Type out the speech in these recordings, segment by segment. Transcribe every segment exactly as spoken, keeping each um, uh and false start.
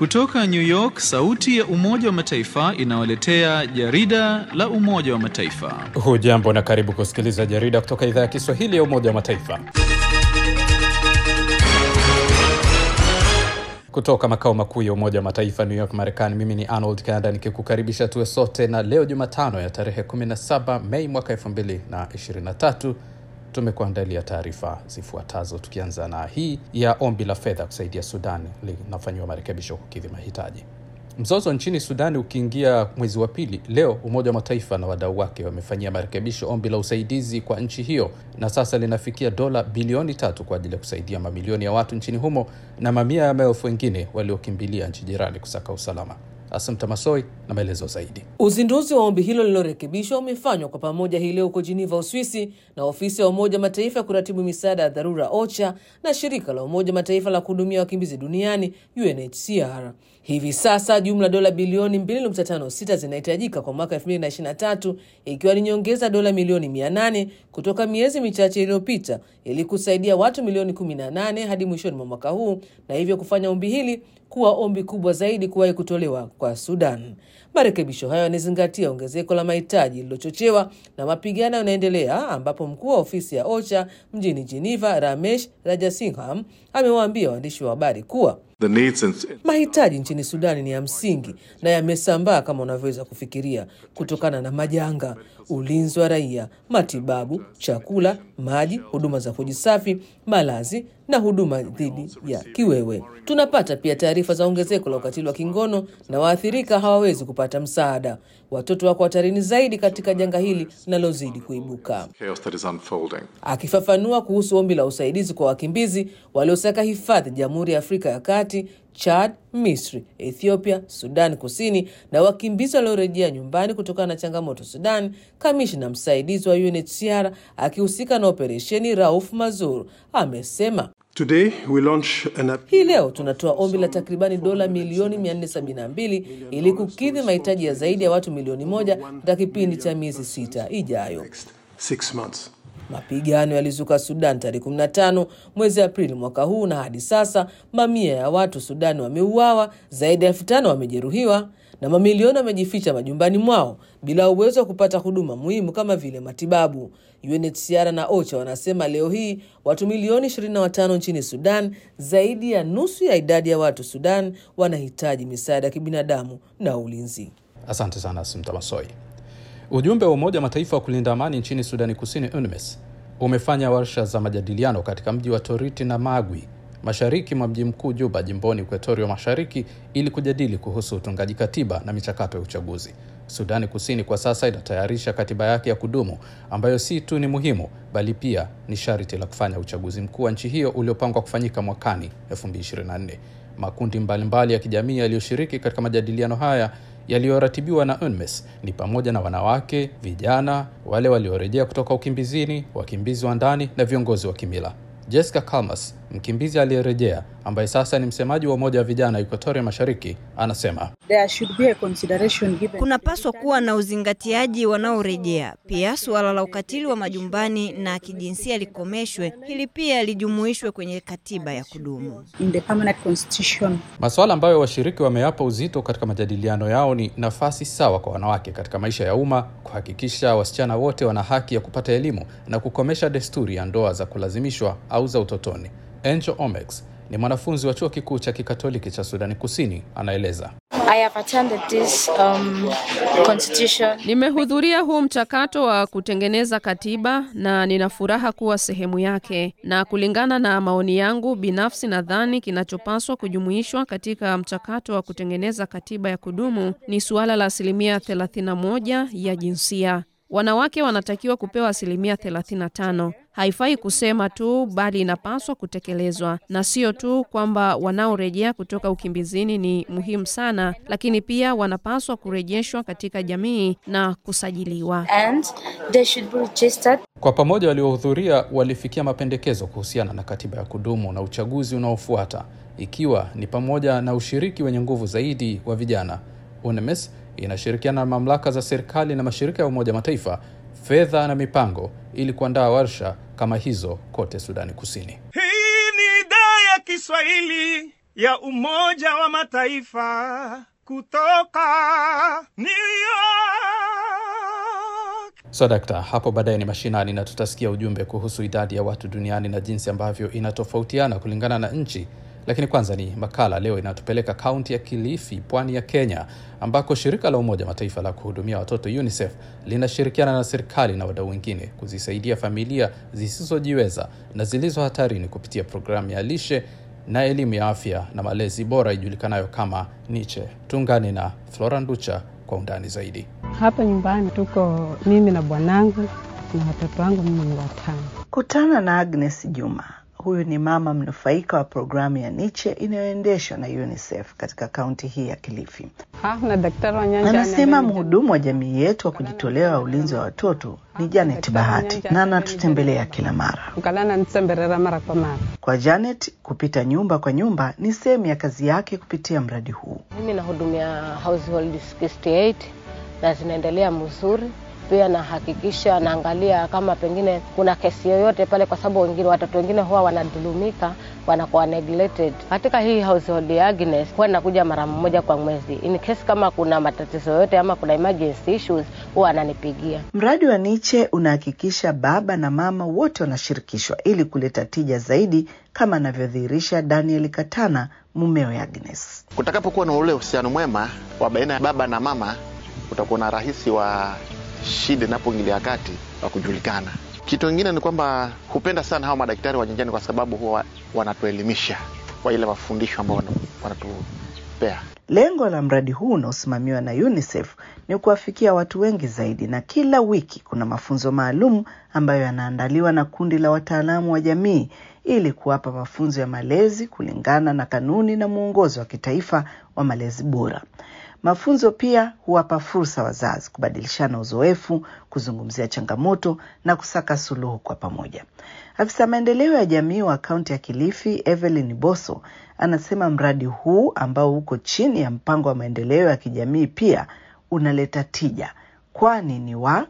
Kutoka New York, sauti ya Umoja wa Mataifa inawaletea jarida la Umoja wa Mataifa. Hujambo na karibu kusikiliza jarida kutoka idhaa ya Kiswahili ya Umoja wa Mataifa. Kutoka makao makuu ya Umoja wa Mataifa New York, Marekani, mimi ni Arnold Kanda nikikukaribisha tuwe sote, na leo Jumatano ya tarehe kumi na saba Mei mwaka elfu mbili na ishirini na tatu tumekuandalia taarifa zifuatazo, tukianza na hii ya ombi la fedha kusaidia Sudan linafanywa marekebisho kukidhi mahitaji. Mzozo nchini Sudan ukiingia mwezi wa pili, leo Umoja wa Mataifa na wadau wake wamefanyia marekebisho ombi la usaidizi kwa nchi hiyo, na sasa linafikia dola bilioni tatu kwa ajili ya kusaidia mamilioni ya watu nchini humo na mamia ya maelfu wengine waliokimbilia nchi jirani kusaka usalama. Asante Masoi na maelezo zaidi. Uzinduzi wa ombi hilo lililorekebishwa umefanywa kwa pamoja hii leo huko Geneva, Uswisi, na ofisi ya Umoja Mataifa ya kuratibu misaada ya dharura OCHA na shirika la Umoja Mataifa la kuhudumia wakimbizi duniani U N H C R. Hivi sasa jumla dola bilioni mbili nukta tano sita zinahitajika kwa mwaka elfu mbili na ishirini na tatu, ikiwa ni nyongeza dola milioni mia nane kutoka miezi michache iliyopita, ili kusaidia watu milioni kumi na nane hadi mwishoni mwa mwaka huu, na hivyo kufanya ombi hili kuwa ombi kubwa zaidi kuwahi kutolewa kwa Sudan. Marekebisho hayo yanazingatia ongezeko la mahitaji lililochochewa na mapigano yanaendelea, ambapo mkuu wa ofisi ya OCHA mjini Geneva, Ramesh Rajasingham, amewaambia waandishi wa habari kuwa The needs and... mahitaji nchini Sudani ni ya msingi na yamesambaa kama unavyoweza kufikiria, kutokana na majanga, ulinzi wa raia, matibabu, chakula, maji, huduma za kujisafi, malazi na huduma dhidi ya kiwewe. Tunapata pia taarifa za ongezeko la ukatili wa kingono na waathirika hawawezi kupata msaada. Watoto wako hatarini zaidi katika janga hili linalozidi kuibuka. Akifafanua kuhusu ombi la usaidizi kwa wakimbizi waliosaka hifadhi Jamhuri ya Afrika ya Kati, Chad, Misri, Ethiopia, Sudan Kusini na wakimbizi waliorejea nyumbani kutokana na changamoto Sudan, kamishna msaidizi wa U N H C R akihusika na operesheni Rauf Mazur amesema, Today we launch an... Hii leo tunatoa ombi la takribani dola milioni mia nne sabini na mbili ili kukidhi mahitaji ya zaidi ya watu milioni moja katika kipindi cha miezi sita ijayo. Six months. Mapigano yalizuka Sudan tarehe kumi na tano mwezi Aprili mwaka huu, na hadi sasa mamia ya watu Sudan wameuawa, zaidi ya elfu tano wamejeruhiwa na mamilioni wamejificha majumbani mwao bila uwezo wa kupata huduma muhimu kama vile matibabu. U N H C R na OCHA wanasema leo hii watu milioni ishirini na tano nchini Sudan, zaidi ya nusu ya idadi ya watu Sudan, wanahitaji misaada ya kibinadamu na ulinzi. Asante sana Asante Masoi. Ujumbe wa Umoja wa Mataifa wa kulinda amani nchini Sudani Kusini UNMISS umefanya warsha za majadiliano katika mji wa Toriti na Magwi, mashariki mwa mji mkuu Juba, jimboni Equatoria Mashariki, ili kujadili kuhusu utungaji katiba na michakato ya uchaguzi. Sudani Kusini kwa sasa inatayarisha katiba yake ya kudumu, ambayo si tu ni muhimu bali pia ni sharti la kufanya uchaguzi mkuu wa nchi hiyo uliopangwa kufanyika mwakani elfu mbili ishirini na nne. Makundi mbalimbali ya kijamii yaliyoshiriki katika majadiliano haya yaliyoratibiwa na UNMISS ni pamoja na wanawake, vijana, wale waliorejea kutoka ukimbizini, wakimbizi wa ndani na viongozi wa kimila. Jessica Kalmas, mkimbizi aliyerejea ambaye sasa ni msemaji wa Umoja wa Vijana Equatoria Mashariki, anasema, There should be a consideration given. Kuna paswa kuwa na uzingatiaji wanaorejea. Pia suala la ukatili wa majumbani na kijinsia likomeshwe, hili pia lijumuishwe kwenye katiba ya kudumu. In the permanent constitution. Masuala ambayo washiriki wameyapa uzito katika majadiliano yao ni nafasi sawa kwa wanawake katika maisha ya umma, kuhakikisha wasichana wote wana haki ya kupata elimu na kukomesha desturi ya ndoa za kulazimishwa au za utotoni. Angel Omex ni mwanafunzi wa chuo kikuu cha Kikatoliki cha Sudani Kusini, anaeleza. I have attended this um, constitution. Nimehudhuria huu mchakato wa kutengeneza katiba na nina furaha kuwa sehemu yake, na kulingana na maoni yangu binafsi nadhani kinachopaswa kujumuishwa katika mchakato wa kutengeneza katiba ya kudumu ni suala la asilimia thelathini na moja ya jinsia. Wanawake wanatakiwa kupewa asilimia thelathini na tano. Haifai kusema tu bali inapaswa kutekelezwa, na sio tu kwamba wanaorejea kutoka ukimbizini ni muhimu sana, lakini pia wanapaswa kurejeshwa katika jamii na kusajiliwa. And they should be registered. Kwa pamoja waliohudhuria walifikia mapendekezo kuhusiana na katiba ya kudumu na uchaguzi unaofuata, ikiwa ni pamoja na ushiriki wenye nguvu zaidi wa vijana. UNMISS inashirikiana na mamlaka za serikali na mashirika ya Umoja Mataifa, fedha na mipango ili kuandaa warsha kama hizo kote Sudani Kusini. Hii ni idhaa ya Kiswahili ya Umoja wa Mataifa kutoka New York. So dakta, hapo baadaye ni mashinani na tutasikia ujumbe kuhusu idadi ya watu duniani na jinsi ambavyo inatofautiana kulingana na nchi. Lakini kwanza ni makala leo inatupeleka kaunti ya Kilifi, pwani ya Kenya, ambako shirika la Umoja Mataifa la kuhudumia watoto UNICEF linashirikiana na serikali na wadau wengine kuzisaidia familia zisizojiweza na zilizo hatarini kupitia programu ya lishe na elimu ya afya na malezi bora ijulikanayo kama Niche. Tuungane na Flora Nducha kwa undani zaidi. Hapa nyumbani tuko mimi na bwanangu na watoto wangu mimi ni watano. Kutana na Agnes Juma. Huyu ni mama mnufaika wa programu ya Niche inayoendeshwa na UNICEF katika kaunti hii ya Kilifi. Ha, na daktari wa nyanja anasema mhudumu wa jamii yetu wa kujitolea wa ulinzi wa watoto ni Janet Bahati na anatutembelea kila mara. Ukalana nitembelea mara kwa mara. Kwa Janet, kupita nyumba kwa nyumba ni sehemu ya kazi yake kupitia mradi huu. Mimi nahudumia household sixty eight na zinaendelea mzuri. Pia nahakikisha naangalia kama pengine kuna kesi yoyote pale, kwa sababu wengine watoto wengine huwa wanadhulumika, wanakuwa neglected. Katika hii household ya Agnes huwa nakuja mara moja kwa mwezi. In case kama kuna matatizo yoyote ama kuna emergency issues huwa ananipigia. Mradi wa Niche unahakikisha baba na mama wote wanashirikishwa ili kuleta tija zaidi, kama anavyodhihirisha Daniel Katana, mumewe Agnes. Kutakapokuwa na ule uhusiano mwema wa baina ya baba na mama, utakuwa na rahisi wa shida inapoingilia kati wa kujulikana. Kitu kingine ni kwamba hupenda sana hao madaktari wa nyanjani kwa sababu huwa wanatuelimisha kwa ile mafundisho ambayo wanatupea. Lengo la mradi huu unaosimamiwa na UNICEF ni kuwafikia watu wengi zaidi, na kila wiki kuna mafunzo maalum ambayo yanaandaliwa na kundi la wataalamu wa jamii ili kuwapa mafunzo ya malezi kulingana na kanuni na mwongozo wa kitaifa wa malezi bora. Mafunzo pia huwapa fursa wazazi kubadilishana uzoefu, kuzungumzia changamoto na kusaka suluhu kwa pamoja. Afisa maendeleo ya jamii wa kaunti ya Kilifi, Evelyn Boso, anasema mradi huu ambao uko chini ya mpango wa maendeleo ya kijamii pia unaleta tija, kwani ni wa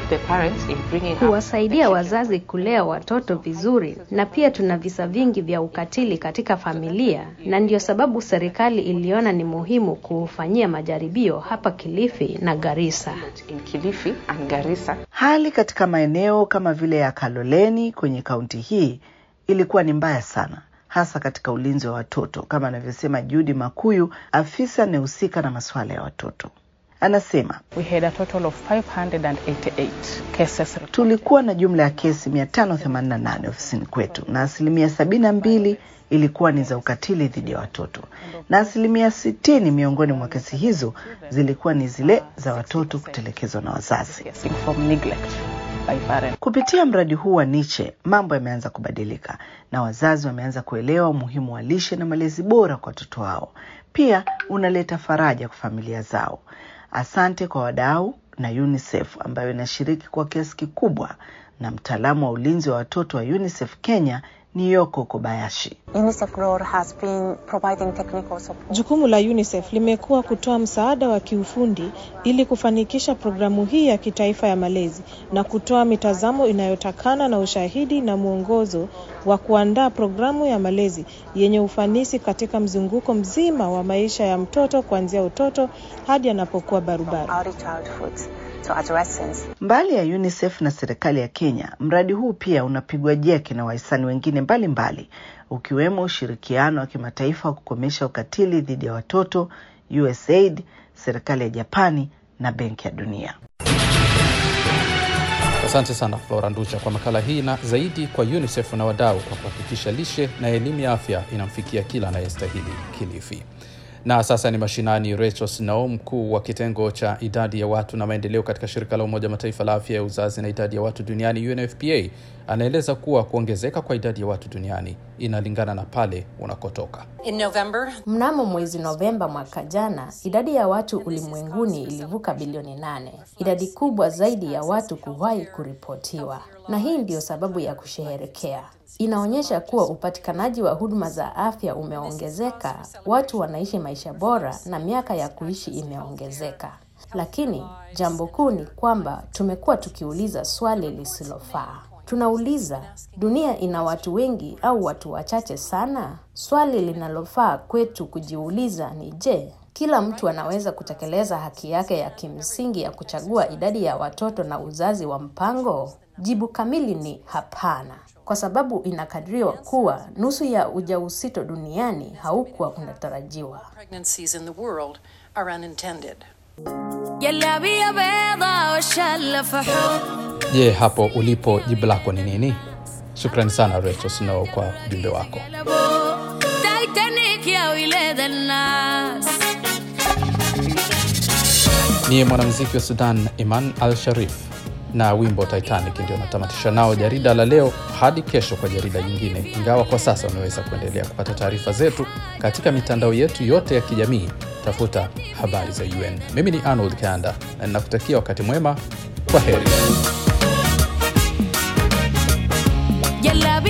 kuwasaidia wazazi kulea watoto vizuri, na pia tuna visa vingi vya ukatili katika familia, na ndio sababu serikali iliona ni muhimu kufanyia majaribio hapa Kilifi na Garissa. In Kilifi and Garissa. Hali katika maeneo kama vile ya Kaloleni kwenye kaunti hii ilikuwa ni mbaya sana, hasa katika ulinzi wa watoto, kama anavyosema Judy Makuyu, afisa anayehusika na masuala ya watoto. Anasema, we had a total of five hundred eighty-eight cases. Tulikuwa na jumla ya kesi mia tano themanini na nane ofisini kwetu, na asilimia sabini na mbili ilikuwa ni za ukatili dhidi ya watoto, na asilimia sitini miongoni mwa kesi hizo zilikuwa ni zile za watoto kutelekezwa na wazazi. Kupitia mradi huu wa Niche, mambo yameanza kubadilika na wazazi wameanza kuelewa umuhimu wa lishe na malezi bora kwa watoto wao. Pia unaleta faraja kwa familia zao. Asante kwa wadau na UNICEF ambayo inashiriki kwa kiasi kikubwa, na mtaalamu wa ulinzi wa watoto wa UNICEF Kenya ni Yoko Kobayashi. UNICEF role has been providing technical support. Jukumu la UNICEF limekuwa kutoa msaada wa kiufundi ili kufanikisha programu hii ya kitaifa ya malezi na kutoa mitazamo inayotakana na ushahidi na mwongozo wa kuandaa programu ya malezi yenye ufanisi katika mzunguko mzima wa maisha ya mtoto kuanzia utoto hadi anapokuwa barubaru. Mbali ya UNICEF na serikali ya Kenya, mradi huu pia unapigwa jeki na wahisani wengine mbalimbali, ukiwemo ushirikiano wa kimataifa wa kukomesha ukatili dhidi ya watoto, U S A I D, serikali ya Japani na Benki ya Dunia. Asante sana Flora Nducha kwa makala hii, na zaidi kwa UNICEF na wadau kwa kuhakikisha lishe na elimu ya afya inamfikia kila anayestahili Kilifi. Na sasa ni mashinani. Rachel Snow, mkuu wa kitengo cha idadi ya watu na maendeleo katika shirika la Umoja Mataifa la afya ya uzazi na idadi ya watu duniani U N F P A, anaeleza kuwa kuongezeka kwa idadi ya watu duniani inalingana na pale unakotoka. In November, mnamo mwezi Novemba mwaka jana, idadi ya watu ulimwenguni ilivuka bilioni nane, idadi kubwa zaidi ya watu kuwahi kuripotiwa. Na hii ndio sababu ya kusherehekea. Inaonyesha kuwa upatikanaji wa huduma za afya umeongezeka, watu wanaishi maisha bora na miaka ya kuishi imeongezeka. Lakini jambo kuu ni kwamba tumekuwa tukiuliza swali lisilofaa. Tunauliza, dunia ina watu wengi au watu wachache sana? Swali linalofaa kwetu kujiuliza ni je, kila mtu anaweza kutekeleza haki yake ya kimsingi ya kuchagua idadi ya watoto na uzazi wa mpango? Jibu kamili ni hapana, kwa sababu inakadiriwa kuwa nusu ya ujauzito duniani haukuwa unatarajiwa. Pregnancies in the world are unintended. Je, hapo ulipo jibu lako ni nini? Shukrani sana Rachel Snow kwa ujumbe wako. Ni mwanamuziki wa Sudan Iman Al-Sharif na wimbo Titanic ndio natamatisha nao jarida la leo. Hadi kesho kwa jarida jingine, ingawa kwa sasa unaweza kuendelea kupata taarifa zetu katika mitandao yetu yote ya kijamii. Tafuta habari za U N. Mimi ni Arnold Kanda na ninakutakia wakati mwema. Kwa heri.